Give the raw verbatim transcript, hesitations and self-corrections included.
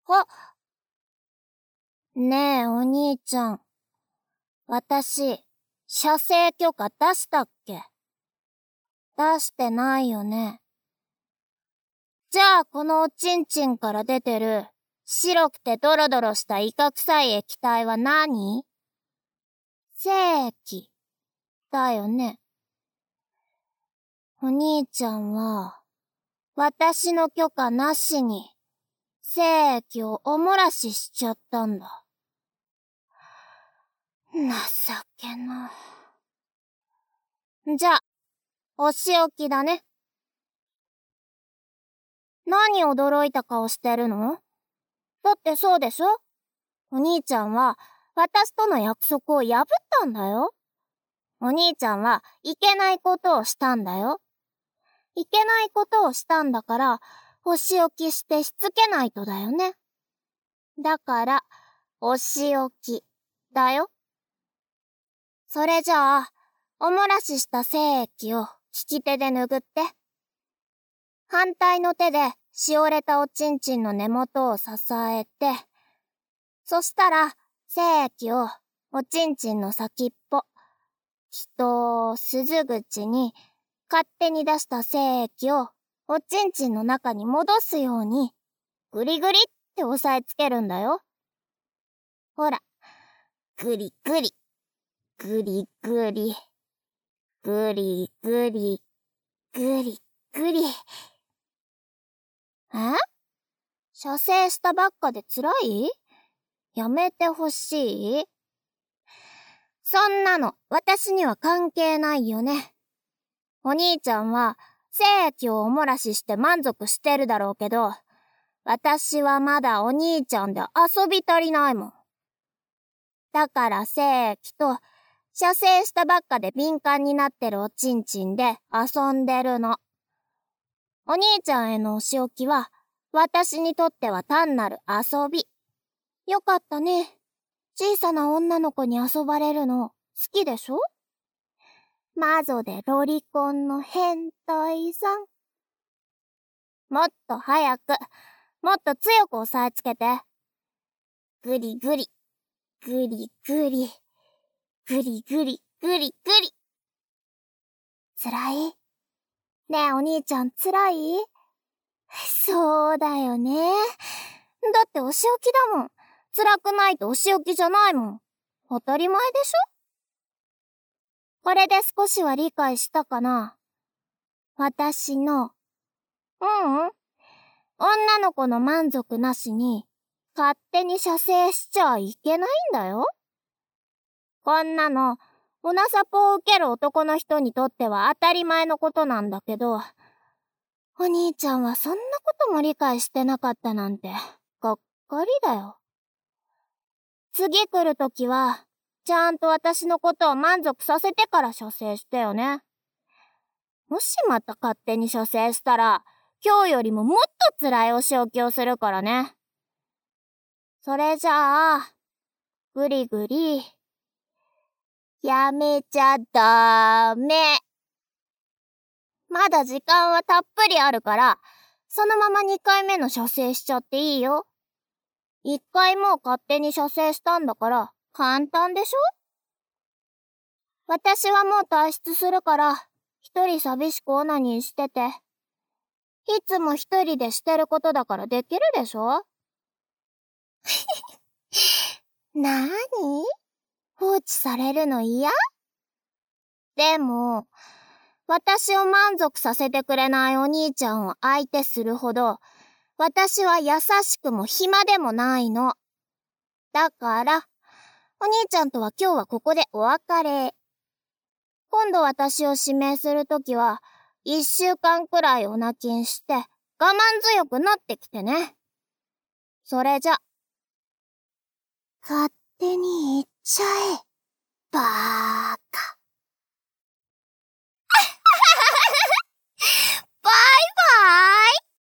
あ、ねえお兄ちゃん、私、射精許可出したっけ？出してないよね。じゃあこのおちんちんから出てる白くてドロドロしたイカ臭い液体は何？精液だよね。お兄ちゃんは、私の許可なしに、精液をお漏らししちゃったんだ。情けな。じゃあ、お仕置きだね。何驚いた顔してるの？だってそうでしょ？お兄ちゃんは、私との約束を破ったんだよ。お兄ちゃんはいけないことをしたんだよ。いけないことをしたんだから、お仕置きしてしつけないとだよね。だから、お仕置き、だよ。それじゃあ、お漏らしした精液を利き手で拭って。反対の手でしおれたおちんちんの根元を支えて、そしたら、精液をおちんちんの先っぽ、気筒、鈴口に勝手に出した精液をおちんちんの中に戻すように、グリグリって押さえつけるんだよ。ほら、グリグリ、グリグリ、グリグリ、グリグリ。え？射精したばっかで辛い？やめてほしい？そんなの私には関係ないよね。お兄ちゃんは精液をお漏らしして満足してるだろうけど、私はまだお兄ちゃんで遊び足りないもん。だから精液と射精したばっかで敏感になってるおちんちんで遊んでるの。お兄ちゃんへのお仕置きは私にとっては単なる遊び。よかったね。小さな女の子に遊ばれるの好きでしょ？マゾでロリコンの変態さん。もっと早く、もっと強く押さえつけて。グリグリ、グリグリ、グリグリ、グリグリ。辛い？ねえお兄ちゃん辛い？そうだよね。だってお仕置きだもん。辛くないとお仕置きじゃないもん。当たり前でしょ？これで少しは理解したかな？私の、ううん。女の子の満足なしに、勝手に射精しちゃいけないんだよ。こんなの、オナサポを受ける男の人にとっては当たり前のことなんだけど、お兄ちゃんはそんなことも理解してなかったなんて、がっかりだよ。次来るときは、ちゃんと私のことを満足させてから射精してよね。もしまた勝手に射精したら、今日よりももっと辛いお仕置きをするからね。それじゃあ、ぐりぐり、やめちゃダメ。まだ時間はたっぷりあるから、そのままにかいめの射精しちゃっていいよ。いっかいもう勝手に射精したんだから、簡単でしょ？私はもう退出するから、一人寂しくオナニーしてて。いつも一人でしてることだからできるでしょ？なーに？放置されるの嫌？でも、私を満足させてくれないお兄ちゃんを相手するほど、私は優しくも暇でもないの。だから、お兄ちゃんとは今日はここでお別れ。今度私を指名するときは、一週間くらいお泣きして、我慢強くなってきてね。それじゃ。勝手に行っちゃえ。